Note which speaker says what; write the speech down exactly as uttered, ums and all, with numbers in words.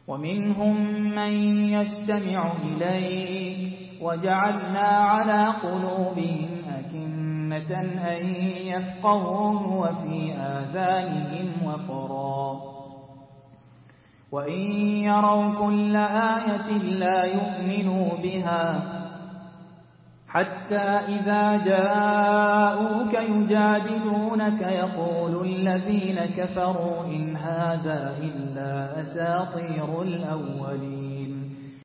Speaker 1: ومنهم من يستمع إليك وجعلنا على قلوبهم أكنة أن يفقهوه وفي آذانهم وقرا وإن يروا كل آية لا يؤمنوا بها حتى إذا جاءوك يجادلونك يقول الذين كفروا إن هذا إلا أساطير الأولين